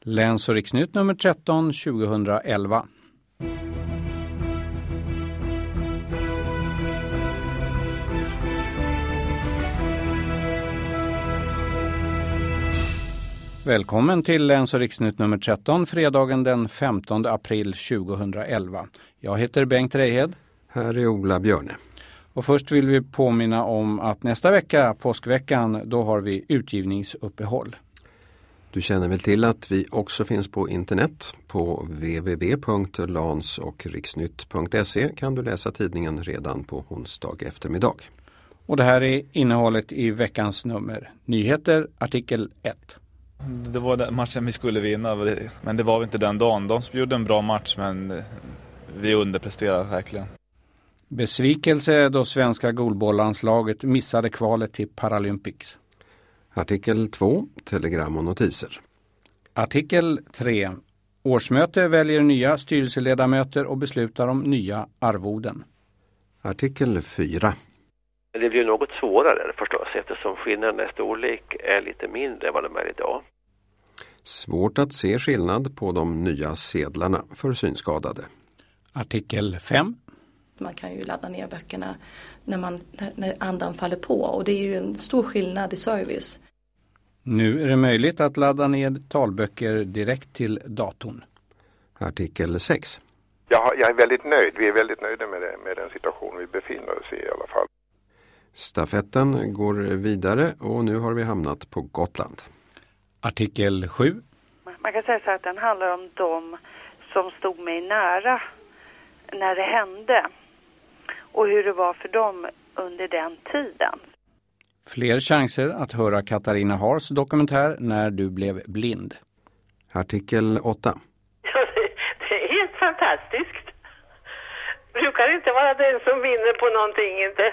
Läns- och riksnytt nummer 13 2011. Välkommen till Läns- och riksnytt nummer 13, fredagen den 15 april 2011. Jag heter Bengt Reihed. Här är Ola Björne. Och först vill vi påminna om att nästa vecka, påskveckan, då har vi utgivningsuppehåll. Du känner väl till att vi också finns på internet. På www.lansochriksnytt.se kan du läsa tidningen redan på onsdag eftermiddag. Och det här är innehållet i veckans nummer. Nyheter, artikel 1. Det var den matchen vi skulle vinna, men det var inte den dagen. De gjorde en bra match, men vi underpresterade verkligen. Besvikelse då svenska goalbollandslaget missade kvalet till Paralympics. Artikel 2, telegram och notiser. Artikel 3. Årsmöte väljer nya styrelseledamöter och beslutar om nya arvoden. Artikel 4. Det blir något svårare förstås, eftersom skillnaden i storlek är lite mindre än vad de är idag. Svårt att se skillnad på de nya sedlarna för synskadade. Artikel 5. Man kan ju ladda ner böckerna när andan faller på, och det är ju en stor skillnad i service. Nu är det möjligt att ladda ner talböcker direkt till datorn. Artikel 6. Jag är väldigt nöjd. Vi är väldigt nöjda med den situation vi befinner oss i alla fall. Stafetten går vidare och nu har vi hamnat på Gotland. Artikel 7. Man kan säga så att den handlar om de som stod mig nära när det hände och hur det var för dem under den tiden. Fler chanser att höra Katarina Hars dokumentär När du blev blind. Artikel 8. Ja, det är helt fantastiskt. Brukar inte vara den som vinner på någonting, inte.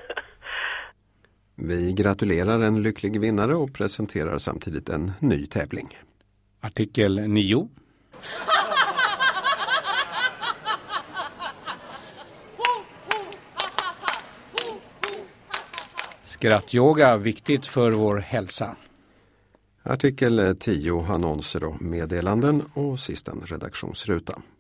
Vi gratulerar en lycklig vinnare och presenterar samtidigt en ny tävling. Artikel 9. Skrattyoga, viktigt för vår hälsa. Artikel 10, annonser och meddelanden och sist en redaktionsruta.